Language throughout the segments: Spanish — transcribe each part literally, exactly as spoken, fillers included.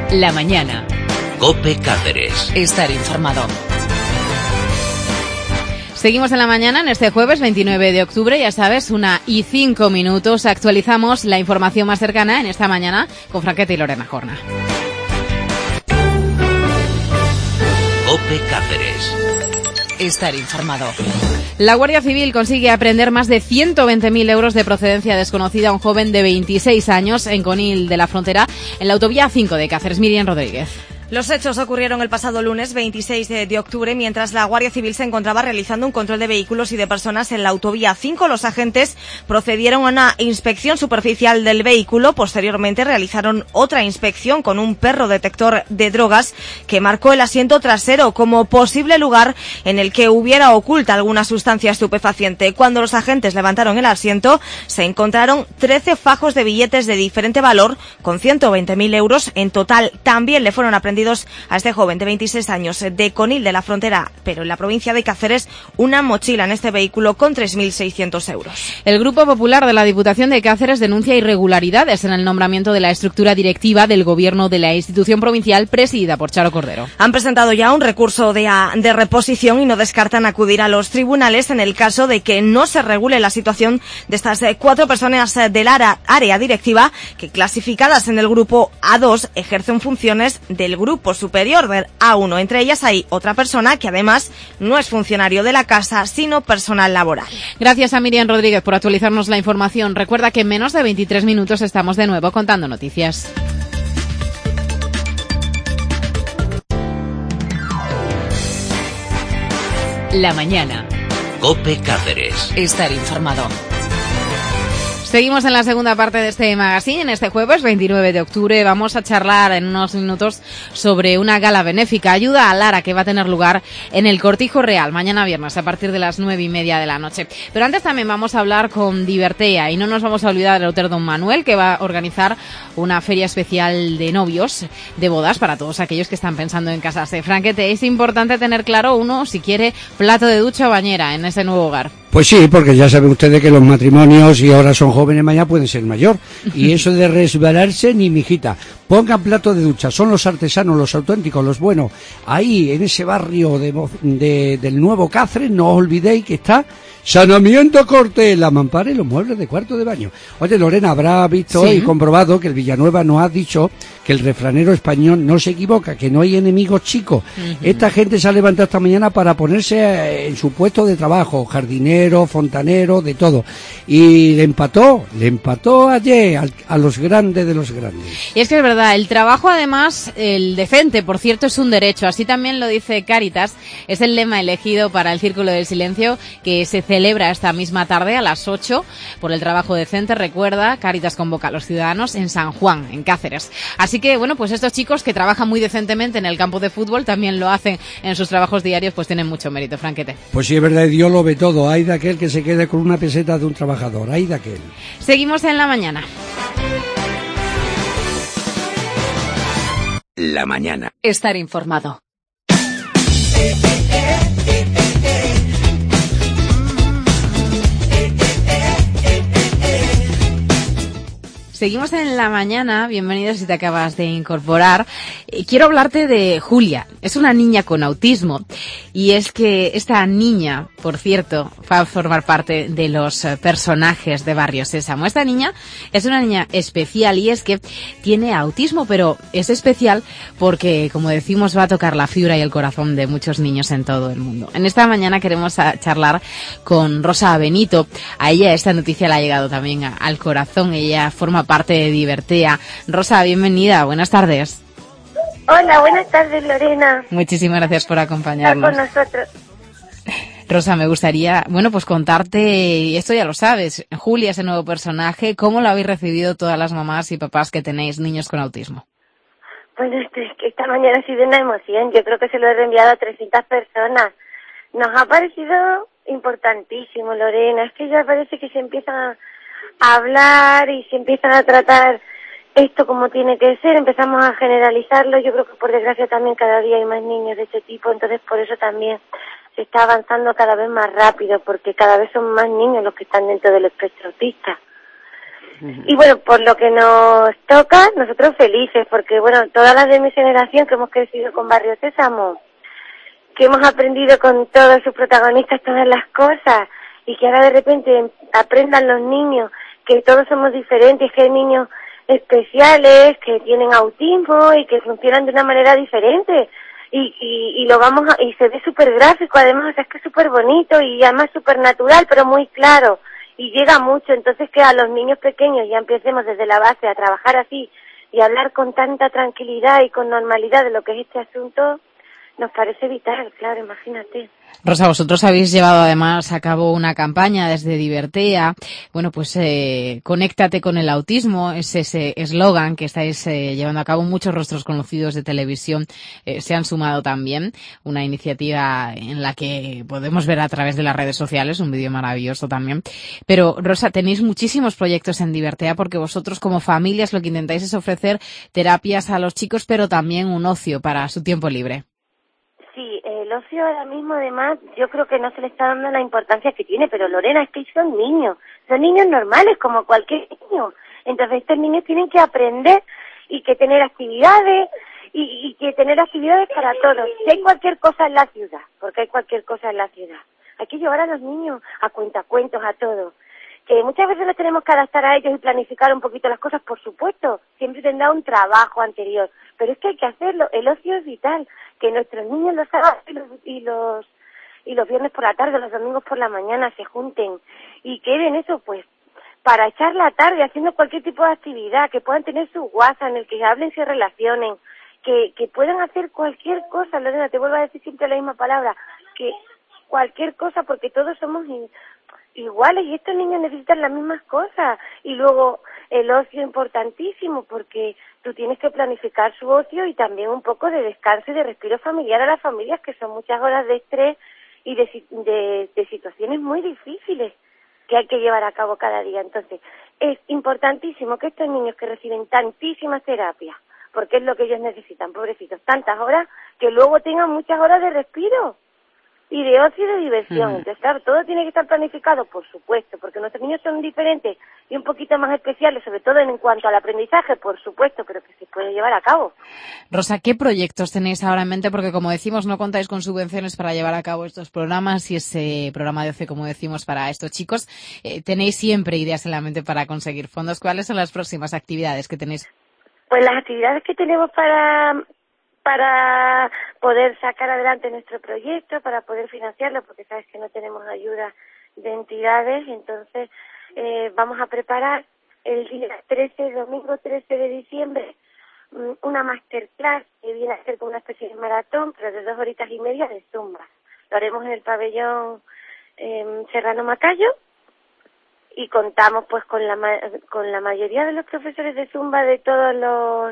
La mañana. COPE Cáceres. Estar informado. Seguimos en la mañana en este jueves veintinueve de octubre, ya sabes, una y cinco minutos. Actualizamos la información más cercana en esta mañana con Franquete y Lorena Jorna. COPE Cáceres. Estar informado. La Guardia Civil consigue apreender más de ciento veinte mil euros de procedencia desconocida a un joven de veintiséis años en Conil de la Frontera, en la autovía cinco de Cáceres. Miriam Rodríguez. Los hechos ocurrieron el pasado lunes veintiséis de octubre, mientras la Guardia Civil se encontraba realizando un control de vehículos y de personas en la autovía cinco. Los agentes procedieron a una inspección superficial del vehículo. Posteriormente realizaron otra inspección con un perro detector de drogas que marcó el asiento trasero como posible lugar en el que hubiera oculta alguna sustancia estupefaciente. Cuando los agentes levantaron el asiento, se encontraron trece fajos de billetes de diferente valor con ciento veinte mil euros. En total, también le fueron aprendidos a este joven de veintiséis años de Conil de la Frontera, pero en la provincia de Cáceres, una mochila en este vehículo con tres mil seiscientos euros. El Grupo Popular de la Diputación de Cáceres denuncia irregularidades en el nombramiento de la estructura directiva del gobierno de la institución provincial presidida por Charo Cordero. Han presentado ya un recurso de, a, de reposición y no descartan acudir a los tribunales en el caso de que no se regule la situación de estas cuatro personas del área, área directiva que, clasificadas en el grupo A dos, ejercen funciones del grupo Grupo superior del A uno. Entre ellas hay otra persona que además no es funcionario de la casa, sino personal laboral. Gracias a Miriam Rodríguez por actualizarnos la información. Recuerda que en menos de veintitrés minutos estamos de nuevo contando noticias. La mañana. COPE Cáceres. Estar informado. Seguimos en la segunda parte de este magazine. En este jueves veintinueve de octubre vamos a charlar en unos minutos sobre una gala benéfica, Ayuda a Lara, que va a tener lugar en el Cortijo Real mañana viernes a partir de las nueve y media de la noche. Pero antes también vamos a hablar con Divertea y no nos vamos a olvidar del Hotel Don Manuel, que va a organizar una feria especial de novios, de bodas, para todos aquellos que están pensando en casarse. Franquete, es importante tener claro uno si quiere plato de ducha o bañera en ese nuevo hogar. Pues sí, porque ya saben ustedes que los matrimonios, y ahora son jóvenes, mañana pueden ser mayor. Y eso de resbalarse, ni mijita. Pongan plato de ducha, son los artesanos, los auténticos, los buenos. Ahí, en ese barrio de, de, del Nuevo Cáceres, no os olvidéis que está Saneamiento Cortés, la mampara y los muebles de cuarto de baño. Oye, Lorena, habrá visto ¿Sí? y comprobado que el Villanueva nos ha dicho que el refranero español no se equivoca, que no hay enemigos chicos. Uh-huh. Esta gente se ha levantado esta mañana para ponerse en su puesto de trabajo, jardinero, fontanero, de todo. Y le empató, le empató ayer al, a los grandes de los grandes. Y es que es verdad, el trabajo además, el decente, por cierto, es un derecho. Así también lo dice Cáritas, es el lema elegido para el Círculo del Silencio, que se celebra esta misma tarde a las ocho por el trabajo decente. Recuerda, Cáritas convoca a los ciudadanos en San Juan, en Cáceres. Así que, bueno, pues estos chicos que trabajan muy decentemente en el campo de fútbol, también lo hacen en sus trabajos diarios, pues tienen mucho mérito, Franquete. Pues sí, es verdad, Dios lo ve todo. Hay de aquel que se quede con una peseta de un trabajador, hay de aquel. Seguimos en la mañana. La mañana. Estar informado. Seguimos en la mañana, bienvenidos si te acabas de incorporar. Quiero hablarte de Julia, es una niña con autismo y es que esta niña, por cierto, va a formar parte de los personajes de Barrio Sésamo. Esta niña es una niña especial y es que tiene autismo, pero es especial porque, como decimos, va a tocar la fibra y el corazón de muchos niños en todo el mundo. En esta mañana queremos charlar con Rosa Benito. A ella esta noticia le ha llegado también al corazón, ella forma parte de Divertea. Rosa, bienvenida, buenas tardes. Hola, buenas tardes, Lorena. Muchísimas gracias por acompañarnos. Estar con nosotros. Rosa, me gustaría, bueno, pues contarte, y esto ya lo sabes, Julia, ese nuevo personaje, ¿cómo lo habéis recibido todas las mamás y papás que tenéis niños con autismo? Bueno, es que esta mañana ha sido una emoción, yo creo que se lo he reenviado a trescientas personas. Nos ha parecido importantísimo, Lorena, es que ya parece que se empiezan a a hablar y se empiezan a tratar esto como tiene que ser, empezamos a generalizarlo. Yo creo que por desgracia también cada día hay más niños de este tipo, entonces por eso también se está avanzando cada vez más rápido, porque cada vez son más niños los que están dentro del espectro autista. Y bueno, por lo que nos toca, nosotros felices, porque bueno, todas las de mi generación que hemos crecido con Barrio Sésamo, que hemos aprendido con todos sus protagonistas todas las cosas, y que ahora de repente aprendan los niños que todos somos diferentes, que hay niños especiales, que tienen autismo y que funcionan de una manera diferente, y, y, y lo vamos a, y se ve súper gráfico, además, o sea, es que es súper bonito y además súper natural, pero muy claro, y llega mucho. Entonces que a los niños pequeños ya empecemos desde la base a trabajar así y a hablar con tanta tranquilidad y con normalidad de lo que es este asunto, nos parece vital, claro, imagínate. Rosa, vosotros habéis llevado además a cabo una campaña desde Divertea. Bueno, pues eh, conéctate con el autismo, es ese eslogan que estáis eh, llevando a cabo. Muchos rostros conocidos de televisión eh, se han sumado también. Una iniciativa en la que podemos ver a través de las redes sociales, un vídeo maravilloso también. Pero, Rosa, tenéis muchísimos proyectos en Divertea porque vosotros como familias lo que intentáis es ofrecer terapias a los chicos, pero también un ocio para su tiempo libre. Sí, el ocio ahora mismo, además, yo creo que no se le está dando la importancia que tiene, pero Lorena, es que son niños, son niños normales como cualquier niño. Entonces estos niños tienen que aprender y que tener actividades y, y que tener actividades para todos. Si hay cualquier cosa en la ciudad, porque hay cualquier cosa en la ciudad, hay que llevar a los niños a cuentacuentos, a todo. Que muchas veces les tenemos que adaptar a ellos y planificar un poquito las cosas, por supuesto, siempre tendrá un trabajo anterior, pero es que hay que hacerlo, el ocio es vital, que nuestros niños los sábados y los, y los y los viernes por la tarde, los domingos por la mañana se junten y queden eso pues para echar la tarde haciendo cualquier tipo de actividad, que puedan tener su WhatsApp en el que hablen y se relacionen, que, que puedan hacer cualquier cosa. Lorena, te vuelvo a decir siempre la misma palabra, que cualquier cosa, porque todos somos iguales y estos niños necesitan las mismas cosas. Y luego el ocio importantísimo, porque tú tienes que planificar su ocio y también un poco de descanso y de respiro familiar a las familias, que son muchas horas de estrés y de, de, de situaciones muy difíciles que hay que llevar a cabo cada día. Entonces, es importantísimo que estos niños que reciben tantísimas terapias, porque es lo que ellos necesitan, pobrecitos, tantas horas, que luego tengan muchas horas de respiro y de ocio y de diversión. Uh-huh. Entonces, claro, todo tiene que estar planificado, por supuesto, porque nuestros niños son diferentes y un poquito más especiales, sobre todo en cuanto al aprendizaje, por supuesto, pero que se puede llevar a cabo. Rosa, ¿qué proyectos tenéis ahora en mente? Porque, como decimos, no contáis con subvenciones para llevar a cabo estos programas y ese programa de ocio, como decimos, para estos chicos. Eh, tenéis siempre ideas en la mente para conseguir fondos. ¿Cuáles son las próximas actividades que tenéis? Pues las actividades que tenemos para... para poder sacar adelante nuestro proyecto, para poder financiarlo, porque sabes que no tenemos ayuda de entidades. Entonces eh, vamos a preparar el día trece, domingo trece de diciembre, una masterclass que viene a ser como una especie de maratón, pero de dos horitas y media de Zumba. Lo haremos en el pabellón eh, Serrano Macayo y contamos pues con la con la mayoría de los profesores de Zumba de todos los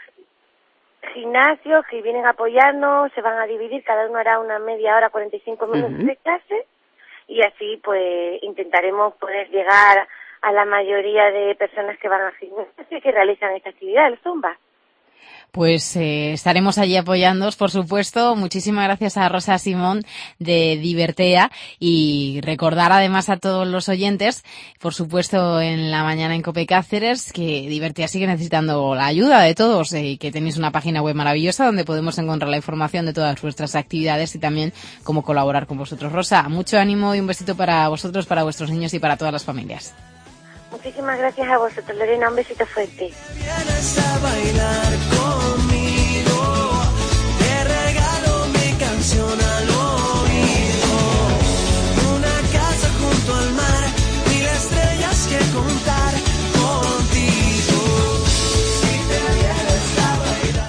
gimnasios que vienen a apoyarnos. Se van a dividir, cada uno hará una media hora, cuarenta y cinco minutos uh-huh. de clase, y así pues intentaremos poder llegar a la mayoría de personas que van al gimnasio y que realizan esta actividad, el Zumba. Pues eh, estaremos allí apoyándoos, por supuesto. Muchísimas gracias a Rosa Simón de Divertea, y recordar además a todos los oyentes, por supuesto en la mañana en COPE Cáceres, que Divertea sigue necesitando la ayuda de todos y eh, que tenéis una página web maravillosa donde podemos encontrar la información de todas vuestras actividades y también cómo colaborar con vosotros. Rosa, mucho ánimo y un besito para vosotros, para vuestros niños y para todas las familias. Muchísimas gracias a vosotros, Lorena, un besito fuerte. Vienes a bailar conmigo, te regalo mi canción al oído, una casa junto al mar, mil estrellas que contar contigo, si te vienes a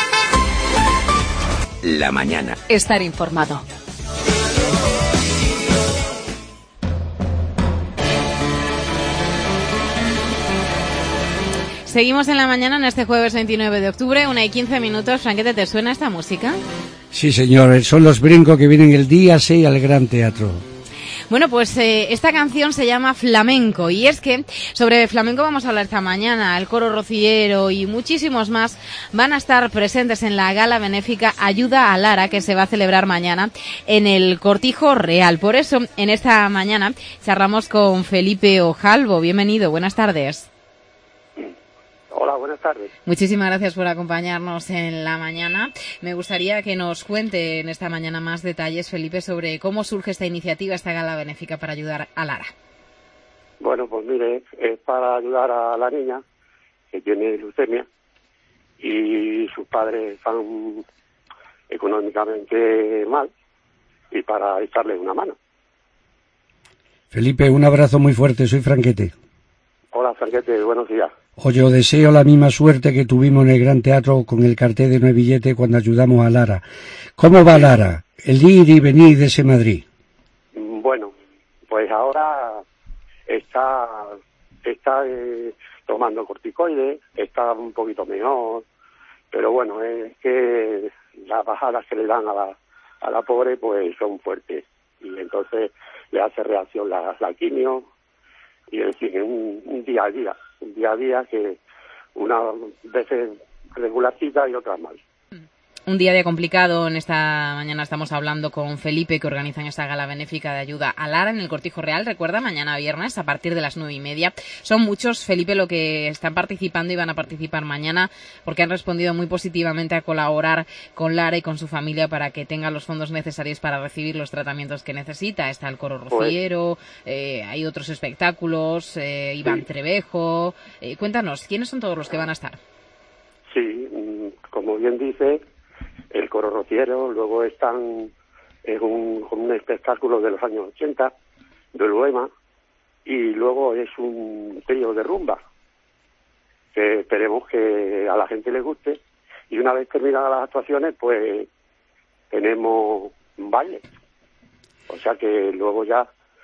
bailar. La mañana. Estar informado. Seguimos en la mañana en este jueves veintinueve de octubre, una y quince minutos. Franquete, ¿te suena esta música? Sí, señor, son los Brincos que vienen el día seis al Gran Teatro. Bueno, pues eh, esta canción se llama Flamenco, y es que sobre flamenco vamos a hablar esta mañana. El coro rociero y muchísimos más van a estar presentes en la gala benéfica Ayuda a Lara, que se va a celebrar mañana en el Cortijo Real. Por eso, en esta mañana charlamos con Felipe Ojalvo. Bienvenido, buenas tardes. Hola, buenas tardes. Muchísimas gracias por acompañarnos en la mañana. Me gustaría que nos cuente en esta mañana más detalles, Felipe, sobre cómo surge esta iniciativa, esta gala benéfica para ayudar a Lara. Bueno, pues mire, es para ayudar a la niña que tiene leucemia y sus padres están económicamente mal y para echarle una mano. Felipe, un abrazo muy fuerte, soy Franquete. Hola, Franquete, buenos días. Oye, os deseo la misma suerte que tuvimos en el Gran Teatro con el cartel de No hay billete cuando ayudamos a Lara. ¿Cómo va Lara? El ir y venir de ese Madrid. Bueno, pues ahora está, está eh, tomando corticoides, está un poquito mejor, pero bueno, es que las bajadas que le dan a la, a la pobre pues son fuertes y entonces le hace reacción la, la quimio y en fin, un, un día a día. Un día a día que unas veces regularcita y otras mal. Un día de complicado. En esta mañana estamos hablando con Felipe, que organizan esta gala benéfica de ayuda a Lara en el Cortijo Real. Recuerda, mañana viernes a partir de las nueve y media. Son muchos, Felipe, lo que están participando y van a participar mañana porque han respondido muy positivamente a colaborar con Lara y con su familia para que tenga los fondos necesarios para recibir los tratamientos que necesita. Está el coro rociero, pues, eh, hay otros espectáculos, eh, Iván sí. Trevejo. Eh, cuéntanos, ¿quiénes son todos los que van a estar? Sí, como bien dice, el coro rociero, luego están es un, un espectáculo de los años ochenta, del Bohema, y luego es un trío de rumba, que esperemos que a la gente le guste, y una vez terminadas las actuaciones, pues tenemos un baile, o sea que luego ya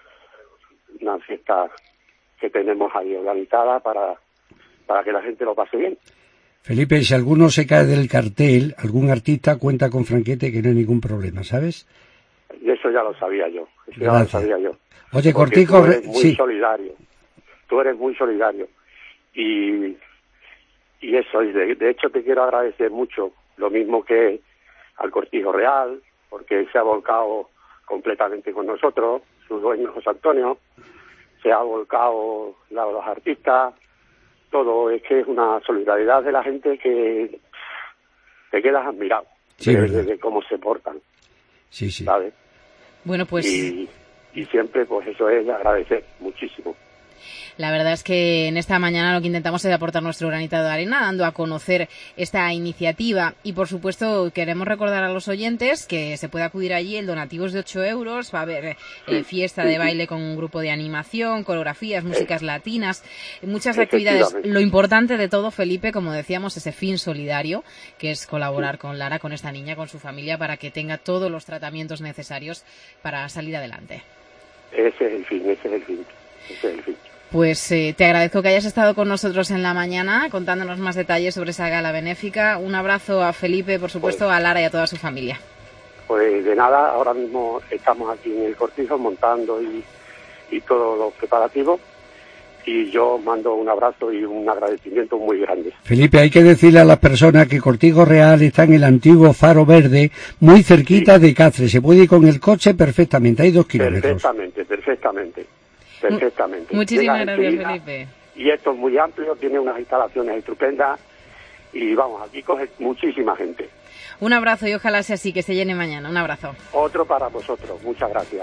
una fiesta que tenemos ahí organizada para, para que la gente lo pase bien. Felipe, si alguno se cae del cartel, algún artista cuenta con Franquete que no hay ningún problema, ¿sabes? Y eso ya lo sabía yo, eso ya lo sabía yo. Oye, porque Cortijo... tú eres muy sí. solidario, tú eres muy solidario. Y, y eso, y de, de hecho te quiero agradecer mucho, lo mismo que al Cortijo Real, porque se ha volcado completamente con nosotros, su dueño José Antonio, se ha volcado la, los artistas, todo, es que es una solidaridad de la gente que te quedas admirado sí, de, de, de cómo se portan. Sí, sí. ¿Sabes? Bueno, pues... Y, y siempre, pues eso es agradecer muchísimo. La verdad es que en esta mañana lo que intentamos es aportar nuestro granito de arena, dando a conocer esta iniciativa. Y, por supuesto, queremos recordar a los oyentes que se puede acudir allí. El donativo es de ocho euros. Va a haber eh, fiesta de baile con un grupo de animación, coreografías, músicas latinas, muchas actividades. Lo importante de todo, Felipe, como decíamos, ese fin solidario, que es colaborar con Lara, con esta niña, con su familia, para que tenga todos los tratamientos necesarios para salir adelante. Ese es el fin, ese es el fin, ese es el fin. Pues eh, te agradezco que hayas estado con nosotros en la mañana contándonos más detalles sobre esa gala benéfica. Un abrazo a Felipe, por supuesto, pues, a Lara y a toda su familia. Pues de nada, ahora mismo estamos aquí en el Cortijo montando y, y todos los preparativos y yo mando un abrazo y un agradecimiento muy grande. Felipe, hay que decirle a las personas que Cortijo Real está en el antiguo Faro Verde, muy cerquita sí. de Cáceres. Se puede ir con el coche perfectamente, hay dos kilómetros. Perfectamente, perfectamente. Perfectamente. Muchísimas gracias, Felipe. Y esto es muy amplio, tiene unas instalaciones estupendas y vamos, aquí coge muchísima gente. Un abrazo y ojalá sea así, que se llene mañana. Un abrazo. Otro para vosotros. Muchas gracias.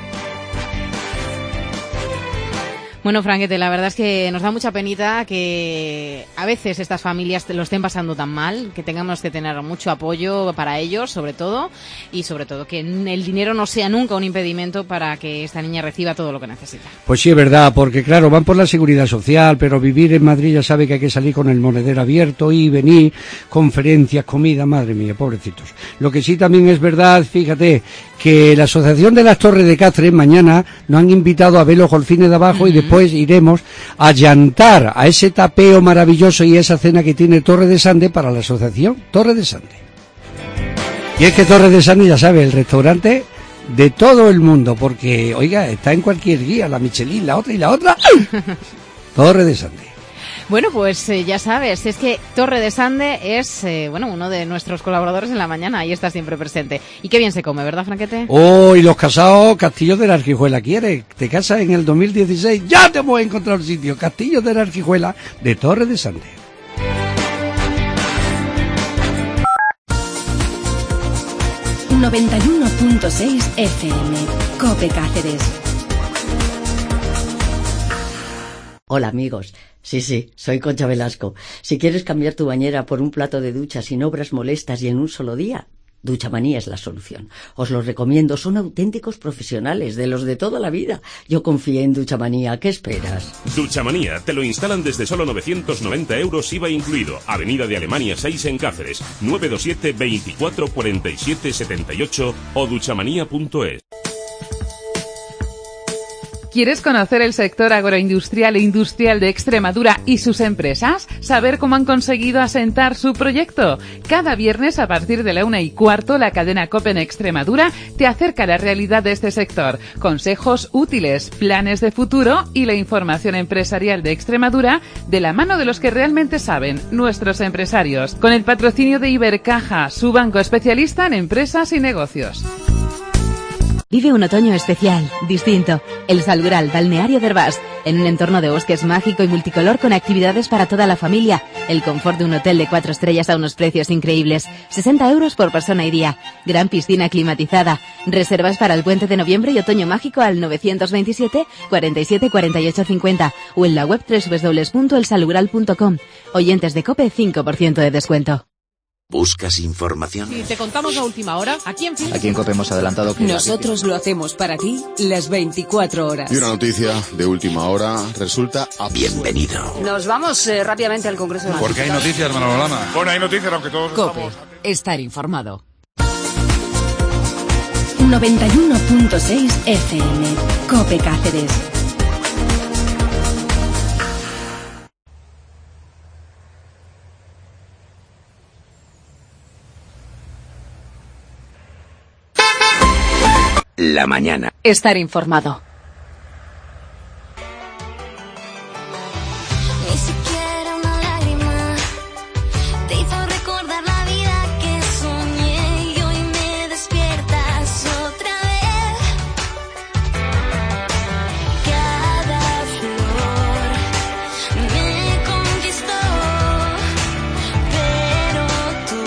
Bueno, Franquete, la verdad es que nos da mucha penita que a veces estas familias lo estén pasando tan mal, que tengamos que tener mucho apoyo para ellos, sobre todo, y sobre todo que el dinero no sea nunca un impedimento para que esta niña reciba todo lo que necesita. Pues sí, es verdad, porque claro, van por la seguridad social, pero vivir en Madrid ya sabe que hay que salir con el monedero abierto y venir, conferencias, comida, madre mía, pobrecitos. Lo que sí también es verdad, fíjate, que la Asociación de las Torres de Cáceres mañana nos han invitado a ver los golfines de abajo uh-huh. y después iremos a llantar a ese tapeo maravilloso y a esa cena que tiene Torre de Sande para la asociación Torre de Sande. Y es que Torre de Sande, ya sabe, el restaurante de todo el mundo, porque, oiga, está en cualquier guía, la Michelin, la otra y la otra. Torre de Sande. Bueno, pues eh, ya sabes, es que Torre de Sande es, eh, bueno, uno de nuestros colaboradores en la mañana, ahí está siempre presente. Y qué bien se come, ¿verdad, Franquete? Oh, y los casados, Castillo de la Arquijuela, ¿quiere? Te casas en el dos mil dieciséis, ya te hemos encontrado el sitio, Castillo de la Arquijuela, de Torre de Sande. noventa y uno punto seis F M. COPE Cáceres. Hola amigos, sí, sí, soy Concha Velasco. Si quieres cambiar tu bañera por un plato de ducha sin obras molestas y en un solo día, Duchamanía es la solución. Os lo recomiendo, son auténticos profesionales, de los de toda la vida. Yo confié en Duchamanía, ¿qué esperas? Duchamanía, te lo instalan desde solo novecientos noventa euros I V A incluido. Avenida de Alemania seis en Cáceres, nueve dos siete, veinticuatro cuarenta y siete setenta y ocho o duchamanía punto es. ¿Quieres conocer el sector agroindustrial e industrial de Extremadura y sus empresas? ¿Saber cómo han conseguido asentar su proyecto? Cada viernes a partir de la una y cuarto, la cadena COPE en Extremadura te acerca a la realidad de este sector. Consejos útiles, planes de futuro y la información empresarial de Extremadura de la mano de los que realmente saben, nuestros empresarios. Con el patrocinio de Ibercaja, su banco especialista en empresas y negocios. Vive un otoño especial, distinto. El Salgural, balneario de Herbás, en un entorno de bosques mágico y multicolor con actividades para toda la familia. El confort de un hotel de cuatro estrellas a unos precios increíbles. sesenta euros por persona y día. Gran piscina climatizada. Reservas para el puente de noviembre y otoño mágico al novecientos veintisiete, cuarenta y siete, cuarenta y ocho cincuenta o en la web doble u doble u doble u punto el salgural punto com. Oyentes de COPE, cinco por ciento de descuento. ¿Buscas información? Si te contamos la última hora, aquí en fin. Aquí en COPE hemos adelantado que... Nosotros lo hacemos para ti las veinticuatro horas. Y una noticia de última hora resulta... Bienvenido. Nos vamos eh, rápidamente al Congreso de los Porque hay noticias, Manolo Lama. Bueno, hay noticias, aunque todos COPE, estamos... estar informado. noventa y uno punto seis F M. COPE Cáceres. La mañana. Estar informado. Ni siquiera una lágrima te hizo recordar la vida que soñé y hoy me despiertas otra vez. Cada flor me conquistó, pero tú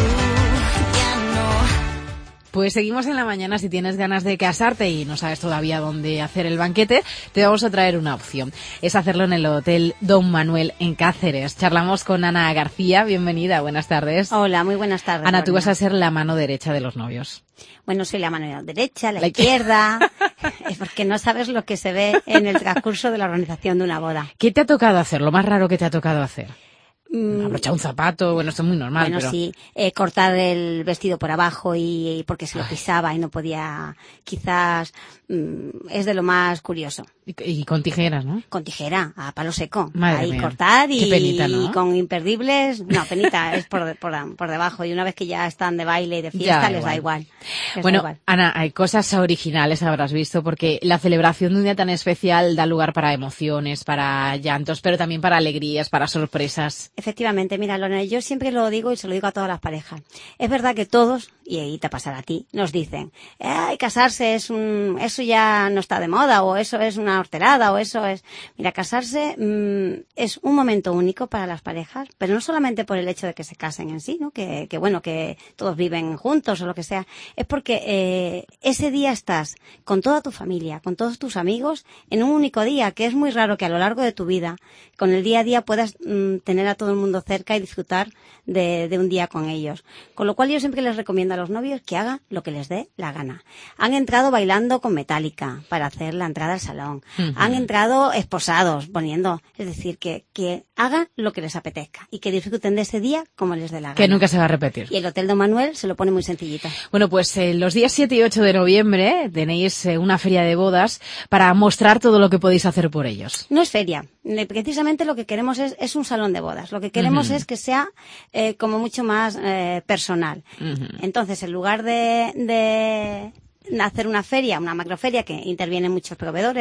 ya no. Pues seguimos en la mañana. Si tienes ganas de casarte y no sabes todavía dónde hacer el banquete, te vamos a traer una opción. Es hacerlo en el Hotel Don Manuel en Cáceres. Charlamos con Ana García. Bienvenida, buenas tardes. Hola, muy buenas tardes. Ana, tú Lorena. vas a ser la mano derecha de los novios. Bueno, soy la mano derecha, la, la izquierda, porque no sabes lo que se ve en el transcurso de la organización de una boda. ¿Qué te ha tocado hacer? Lo más raro que te ha tocado hacer. Abrochar un zapato, bueno, esto es muy normal. Bueno, pero... sí, eh, cortar el vestido por abajo y, y porque se lo pisaba y no podía, quizás, mm, es de lo más curioso. Y, y con tijeras, ¿no? Con tijera, a palo seco. Madre Ahí mía. cortar y, Qué penita, ¿no? y con imperdibles, no, penita, es por, por, por debajo. Y una vez que ya están de baile y de fiesta, Ya, les igual. da igual. Les Bueno, da igual. Ana, hay cosas originales, habrás visto, porque la celebración de un día tan especial da lugar para emociones, para llantos, pero también para alegrías, para sorpresas. Efectivamente, mira, Lorena, yo siempre lo digo y se lo digo a todas las parejas. Es verdad que todos, y ahí te pasará a ti, nos dicen, ay, casarse es un, eso ya no está de moda, o eso es una horterada, o eso es... Mira, casarse mmm, es un momento único para las parejas, pero no solamente por el hecho de que se casen en sí, ¿no? Que, que bueno, que todos viven juntos o lo que sea. Es porque eh, ese día estás con toda tu familia, con todos tus amigos, en un único día, que es muy raro que a lo largo de tu vida, con el día a día, puedas mmm, tener a todo el mundo cerca y disfrutar de, de un día con ellos. Con lo cual yo siempre les recomiendo a los novios que hagan lo que les dé la gana. Han entrado bailando con Metallica para hacer la entrada al salón. Uh-huh. Han entrado esposados poniendo, es decir, que, que hagan lo que les apetezca y que disfruten de ese día como les dé la gana. Que nunca se va a repetir. Y el Hotel Don Manuel se lo pone muy sencillito. Bueno, pues eh, los días siete y ocho de noviembre tenéis eh, una feria de bodas para mostrar todo lo que podéis hacer por ellos. No es feria. Precisamente lo que queremos es, es un salón de bodas. Lo que queremos uh-huh. es que sea eh, como mucho más eh, personal. Uh-huh. Entonces, en lugar de, de hacer una feria, una macroferia que intervienen muchos proveedores,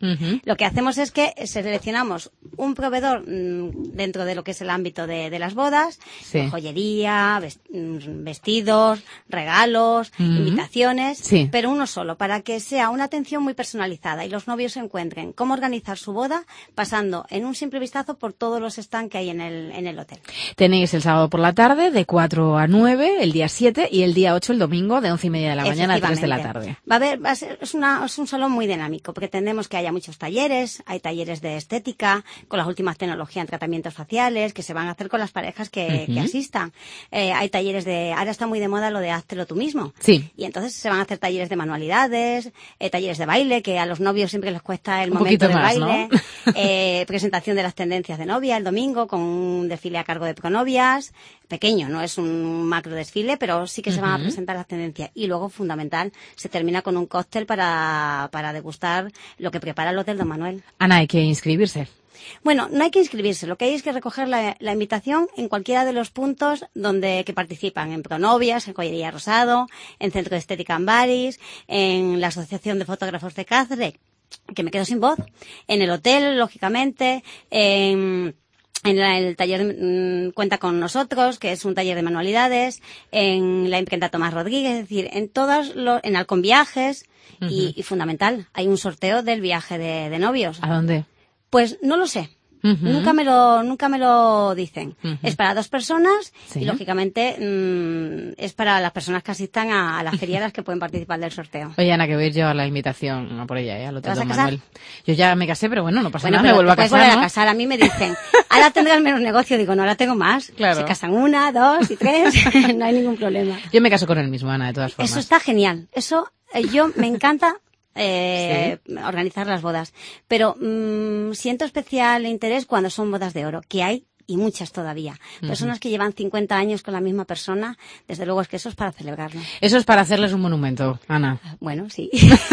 Uh-huh. Lo que hacemos es que seleccionamos un proveedor mmm, dentro de lo que es el ámbito de, de las bodas, sí. joyería, vestidos, regalos, uh-huh. invitaciones, sí. pero uno solo, para que sea una atención muy personalizada y los novios se encuentren cómo organizar su boda pasando en un simple vistazo por todos los stands que hay en el, en el hotel. Tenéis el sábado por la tarde de cuatro a nueve, el día siete, y el día ocho, el domingo, de once y media de la mañana a tres de la tarde. Va a haber, va a ser, es, una, es un salón muy dinámico, porque entendemos que haya muchos talleres, hay talleres de estética, con las últimas tecnologías en tratamientos faciales, que se van a hacer con las parejas que, uh-huh. que asistan. Eh, hay talleres de, ahora está muy de moda lo de háztelo tú mismo. Sí. Y entonces se van a hacer talleres de manualidades, eh, talleres de baile, que a los novios siempre les cuesta el un momento del más, baile. ¿No? eh, presentación de las tendencias de novia el domingo, con un desfile a cargo de pronovias. Pequeño, no es un macro desfile, pero sí que uh-huh. se van a presentar las tendencias. Y luego, fundamental, se termina con un cóctel para, para degustar lo que prepara el Hotel Don Manuel. Ana, hay que inscribirse. Bueno, no hay que inscribirse, lo que hay es que recoger la, la invitación en cualquiera de los puntos donde que participan, en Pronovias, en Joyería Rosado, en Centro de Estética Ambaris, en la Asociación de Fotógrafos de Cáceres, que me quedo sin voz, en el hotel, lógicamente, en... En el taller mmm, Cuenta con Nosotros, que es un taller de manualidades, en la imprenta Tomás Rodríguez, es decir, en todos los, en Alcon Viajes, uh-huh. y, y fundamental, hay un sorteo del viaje de, de novios. ¿A dónde? Pues no lo sé. Uh-huh. Nunca me lo, nunca me lo dicen. Uh-huh. Es para dos personas, ¿sí? Y lógicamente mmm, es para las personas que asistan a, a las feriadas que pueden participar del sorteo. Oye, Ana, que voy a ir yo a la invitación, no por ella, ¿eh? Al Hotel ¿Te vas Don a casar? Manuel. Yo ya me casé, pero bueno, no pasa bueno, nada, me vuelvo a casar, volver ¿no? a casar. A mí me dicen, ahora tendrás menos negocio. Digo, no, ahora tengo más. Claro. Se casan una, dos y tres, no hay ningún problema. Yo me caso con él mismo, Ana, de todas formas. Eso está genial. Eso, eh, yo me encanta eh, ¿sí? organizar las bodas. Pero mmm, siento especial interés cuando son bodas de oro, que hay y muchas todavía. Uh-huh. Personas que llevan cincuenta años con la misma persona, desde luego es que eso es para celebrarlo. Eso es para hacerles un monumento, Ana. Bueno, sí.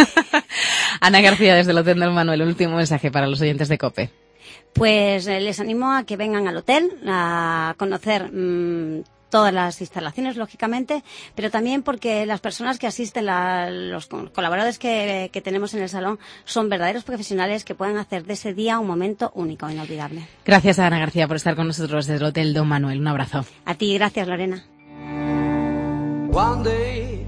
Ana García, desde el Hotel Don Manuel, un último mensaje para los oyentes de COPE. Pues eh, les animo a que vengan al hotel a conocer mmm, todas las instalaciones, lógicamente, pero también porque las personas que asisten, la, los colaboradores que, que tenemos en el salón, son verdaderos profesionales que pueden hacer de ese día un momento único, inolvidable. Gracias a Ana García por estar con nosotros desde el Hotel Don Manuel. Un abrazo. A ti, gracias, Lorena. One day,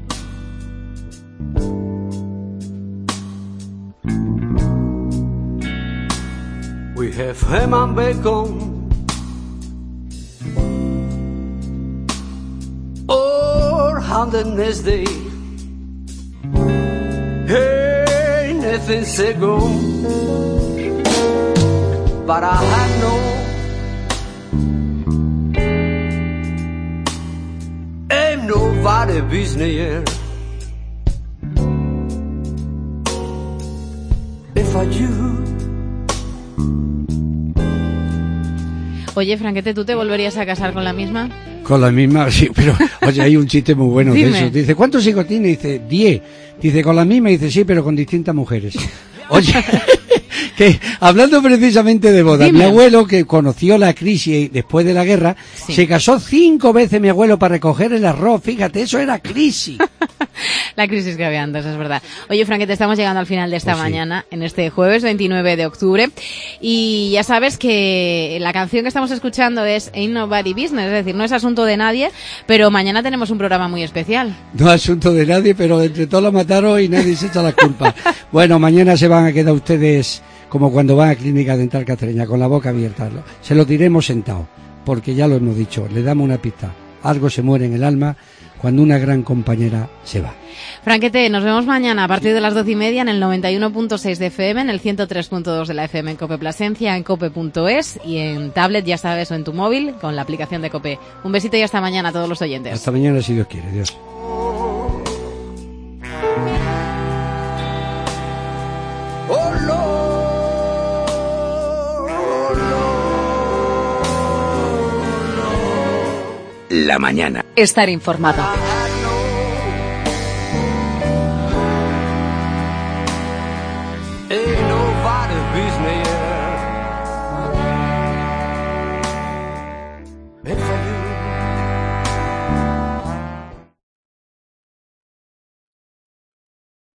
we have ham and bacon. Or on the next day, hey, nothing to go. But I have no, ain't nobody business here. If I you. Oye, Franquete, ¿tú te volverías a casar con la misma? Con la misma, sí, pero oye, hay un chiste muy bueno de eso. Dice, ¿cuántos hijos tiene? Dice, diez. Dice, con la misma, dice, sí, pero con distintas mujeres. Oye, que hablando precisamente de bodas, mi abuelo, que conoció la crisis después de la guerra, sí. se casó cinco veces mi abuelo para recoger el arroz. Fíjate, eso era crisis. La crisis que había antes, es verdad. Oye, Franquete, estamos llegando al final de esta pues sí. mañana, en este jueves veintinueve de octubre. Y ya sabes que la canción que estamos escuchando es Ain't Nobody Business, es decir, no es asunto de nadie, pero mañana tenemos un programa muy especial. No es asunto de nadie, pero entre todos lo mataron y nadie se echa la culpa. Bueno, mañana se van a quedar ustedes como cuando van a Clínica Dental Catreña, con la boca abierta. Se lo diremos sentado, porque ya lo hemos dicho, le damos una pista. Algo se muere en el alma cuando una gran compañera se va. Franquete, nos vemos mañana a partir de las doce y media en el noventa y uno punto seis de F M, en el ciento tres punto dos de la F M en Cope Plasencia, en cope punto es y en tablet, ya sabes, o en tu móvil con la aplicación de Cope. Un besito y hasta mañana a todos los oyentes. Hasta mañana si Dios quiere. Dios. La mañana. Estar informado.